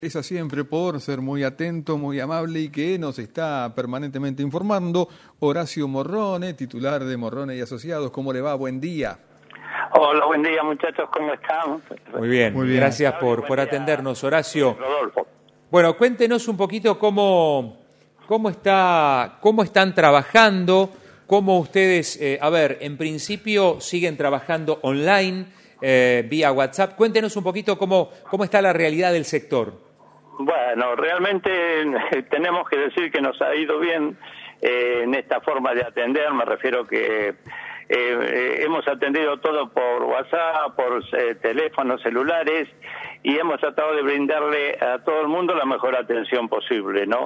Gracias siempre por ser muy atento, muy amable y que nos está permanentemente informando. Horacio Morrone, titular de Morrone y Asociados. ¿Cómo le va? Buen día. Hola, buen día muchachos, ¿cómo están? Muy bien, gracias por atendernos, Horacio. Rodolfo. Bueno, cuéntenos un poquito cómo están trabajando, cómo ustedes, en principio siguen trabajando online, vía WhatsApp. Cuéntenos un poquito cómo está la realidad del sector. Bueno, realmente tenemos que decir que nos ha ido bien en esta forma de atender. Me refiero que hemos atendido todo por WhatsApp, por teléfonos celulares, y hemos tratado de brindarle a todo el mundo la mejor atención posible, ¿no?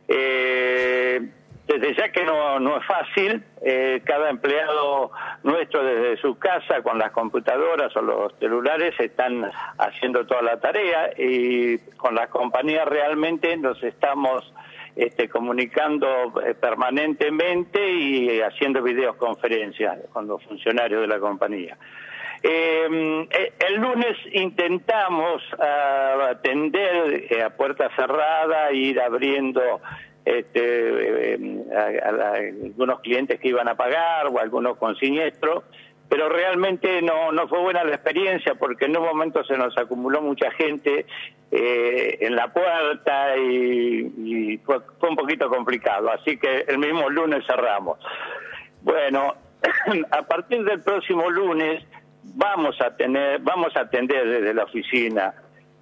Desde ya que no es fácil, cada empleado nuestro desde su casa con las computadoras o los celulares están haciendo toda la tarea, y con las compañías realmente nos estamos comunicando permanentemente y haciendo videoconferencias con los funcionarios de la compañía. El lunes intentamos atender a puerta cerrada, ir abriendo algunos clientes que iban a pagar o algunos con siniestro, pero realmente no fue buena la experiencia, porque en un momento se nos acumuló mucha gente en la puerta y fue un poquito complicado, así que el mismo lunes cerramos. Bueno, a partir del próximo lunes vamos a atender desde la oficina.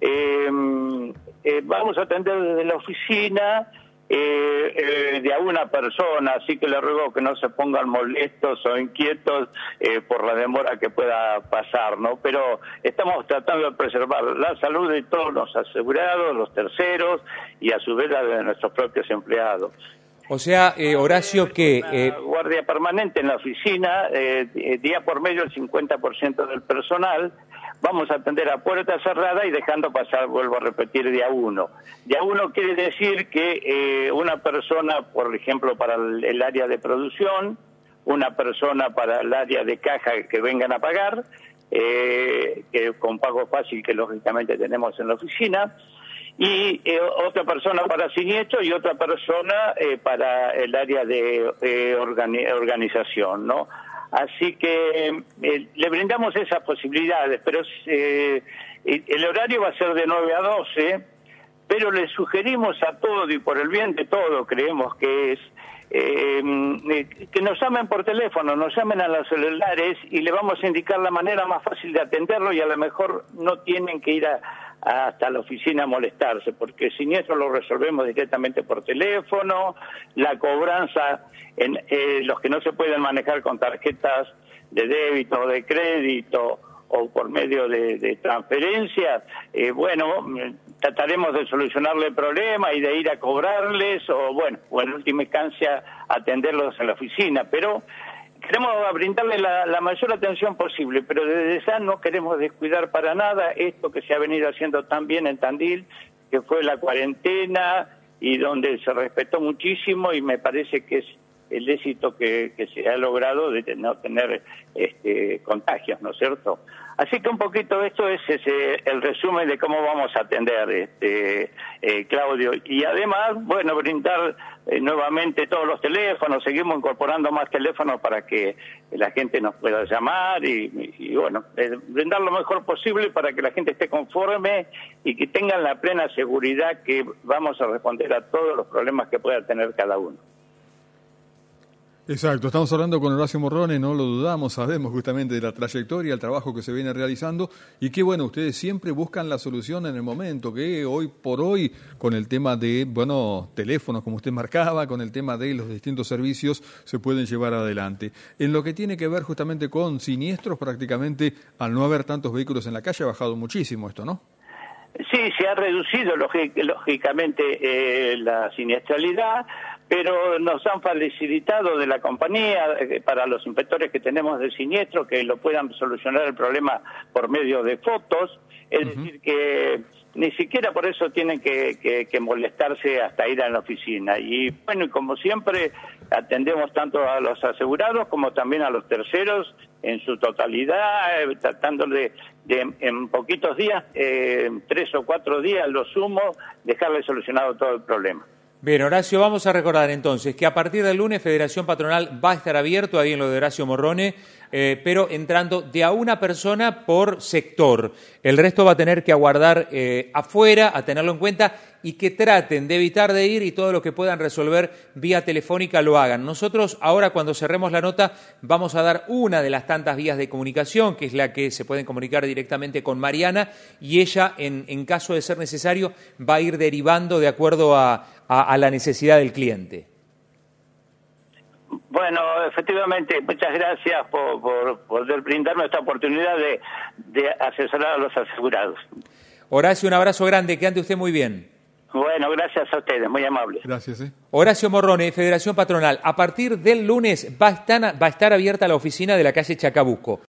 Vamos a atender desde la oficina de a una persona, así que le ruego que no se pongan molestos o inquietos por la demora que pueda pasar, ¿no? Pero estamos tratando de preservar la salud de todos los asegurados, los terceros y a su vez la de nuestros propios empleados. O sea, Horacio, que guardia permanente en la oficina, día por medio el 50% del personal. Vamos a atender a puerta cerrada y dejando pasar, vuelvo a repetir, día uno. Día uno quiere decir que una persona, por ejemplo, para el área de producción, una persona para el área de caja que vengan a pagar, que con pago fácil que lógicamente tenemos en la oficina, y otra persona para siniestro y otra persona para el área de organización, ¿no? Así que le brindamos esas posibilidades, pero el horario va a ser de 9 a 12, pero le sugerimos a todos, y por el bien de todos creemos que es, que nos llamen por teléfono, nos llamen a los celulares y le vamos a indicar la manera más fácil de atenderlo, y a lo mejor no tienen que ir hasta la oficina a molestarse, porque el siniestro lo resolvemos directamente por teléfono. La cobranza en los que no se pueden manejar con tarjetas de débito o de crédito o por medio de transferencias, trataremos de solucionarle el problema y de ir a cobrarles o en última instancia atenderlos en la oficina, pero queremos brindarle la mayor atención posible, pero desde ya no queremos descuidar para nada esto que se ha venido haciendo tan bien en Tandil, que fue la cuarentena y donde se respetó muchísimo, y me parece que es el éxito que se ha logrado de no tener contagios, ¿no es cierto? Así que un poquito esto es el resumen de cómo vamos a atender, Claudio. Y además, brindar nuevamente todos los teléfonos, seguimos incorporando más teléfonos para que la gente nos pueda llamar y brindar lo mejor posible para que la gente esté conforme y que tengan la plena seguridad que vamos a responder a todos los problemas que pueda tener cada uno. Exacto, estamos hablando con Horacio Morrone, no lo dudamos, sabemos justamente de la trayectoria, el trabajo que se viene realizando, y que ustedes siempre buscan la solución en el momento, que hoy por hoy, con el tema de, teléfonos, como usted marcaba, con el tema de los distintos servicios, se pueden llevar adelante. En lo que tiene que ver justamente con siniestros, prácticamente, al no haber tantos vehículos en la calle, ha bajado muchísimo esto, ¿no? Sí, se ha reducido lógicamente la siniestralidad, pero nos han facilitado de la compañía para los inspectores que tenemos de siniestro que lo puedan solucionar el problema por medio de fotos, es decir, que ni siquiera por eso tienen que molestarse hasta ir a la oficina. Y bueno, y como siempre, atendemos tanto a los asegurados como también a los terceros en su totalidad, tratando de en poquitos días, 3 o 4 días, lo sumo, dejarle solucionado todo el problema. Bien, Horacio, vamos a recordar entonces que a partir del lunes Federación Patronal va a estar abierto, ahí en lo de Horacio Morrone, pero entrando de a una persona por sector. El resto va a tener que aguardar afuera, a tenerlo en cuenta, y que traten de evitar de ir y todo lo que puedan resolver vía telefónica lo hagan. Nosotros ahora, cuando cerremos la nota, vamos a dar una de las tantas vías de comunicación, que es la que se pueden comunicar directamente con Mariana, y ella, en caso de ser necesario, va a ir derivando de acuerdo a la necesidad del cliente. Bueno, efectivamente, muchas gracias por brindarme esta oportunidad de asesorar a los asegurados. Horacio, un abrazo grande, que ande usted muy bien. Bueno, gracias a ustedes, muy amables. Gracias. Horacio Morrone, Federación Patronal. A partir del lunes va a estar abierta la oficina de la calle Chacabuco.